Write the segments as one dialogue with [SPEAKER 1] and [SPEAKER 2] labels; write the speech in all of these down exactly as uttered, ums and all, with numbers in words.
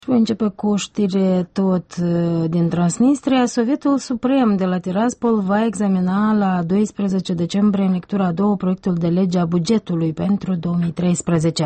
[SPEAKER 1] Voi începe cu o știre tot din Transnistria. Sovietul Suprem de la Tiraspol va examina la doisprezece decembrie în lectura a doua proiectul de lege a bugetului pentru două mii treisprezece.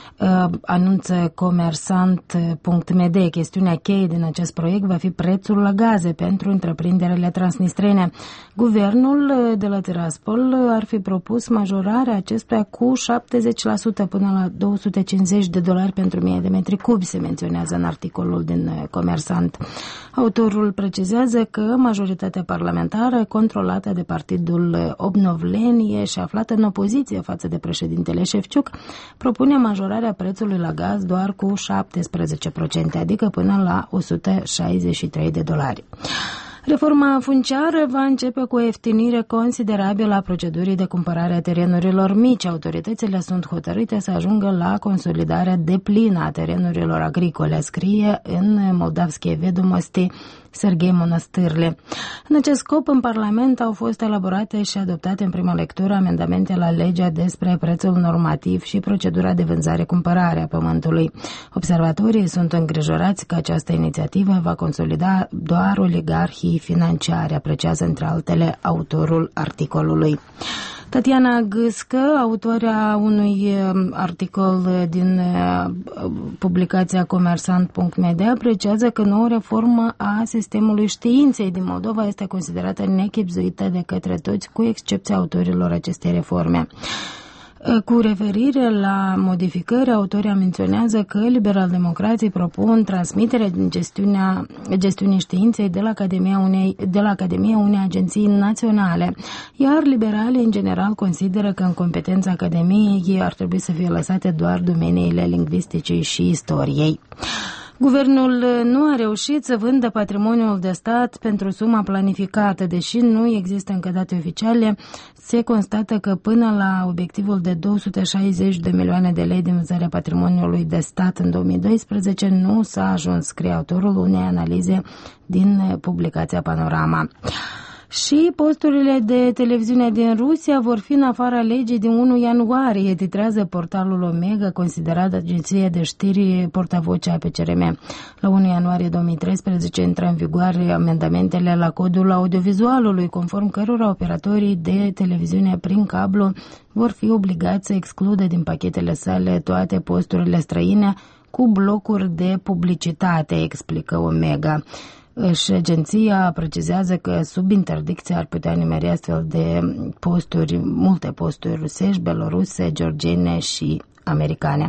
[SPEAKER 1] Anunță comersant punct m d. Chestiunea cheie din acest proiect va fi prețul la gaze pentru întreprinderile transnistrene. Guvernul de la Tiraspol ar fi propus majorarea acestuia cu șaptezeci la sută până la două sute cincizeci de dolari pentru mie de metri cubi, se menționează în articolul din Comersant. Autorul precizează că majoritatea parlamentară, controlată de partidul Obnovlenie și aflată în opoziție față de președintele Șefciuc, propune majorarea prețului la gaz doar cu șaptesprezece la sută, adică până la o sută șaizeci și trei de dolari. Reforma funciară va începe cu o ieftinire considerabilă a procedurii de cumpărare a terenurilor mici. Autoritățile sunt hotărâte să ajungă la consolidarea deplină a terenurilor agricole, scrie în Moldavskie Vedomosti Serghei Monastârle. În acest scop, în Parlament au fost elaborate și adoptate în prima lectură amendamente la legea despre prețul normativ și procedura de vânzare-cumpărare a pământului. Observatorii sunt îngrijorați că această inițiativă va consolida doar oligarhii financiari, apreciază între altele autorul articolului. Tatiana Gâscă, autoarea unui articol din publicația comersant punct m d, apreciază că noua reformă a sistemului științei din Moldova este considerată nechibzuită de către toți, cu excepția autorilor acestei reforme. Cu referire la modificări, autorii menționează că liberal-democrații propun transmiterea din gestiunea, gestiunii științei de la, Academia unei, de la Academia unei agenții naționale, iar liberalii în general consideră că în competența Academiei ar trebui să fie lăsate doar domeniile lingvisticii și istoriei. Guvernul nu a reușit să vândă patrimoniul de stat pentru suma planificată, deși nu există încă date oficiale. Se constată că până la obiectivul de două sute șaizeci de milioane de lei din vânzarea patrimoniului de stat în două mii doisprezece nu s-a ajuns, scrie autorul unei analize din publicația Panorama. Și posturile de televiziune din Rusia vor fi în afara legii din întâi ianuarie, titrează portalul Omega, considerat agenție de știri portavocea P C R M. La întâi ianuarie două mii treisprezece intră în vigoare amendamentele la codul audiovizualului, conform cărora operatorii de televiziune prin cablu vor fi obligați să excludă din pachetele sale toate posturile străine cu blocuri de publicitate, explică Omega. Și agenția precizează că sub interdicție ar putea nimeri astfel de posturi, multe posturi rusești, beloruse, georgiene și americane.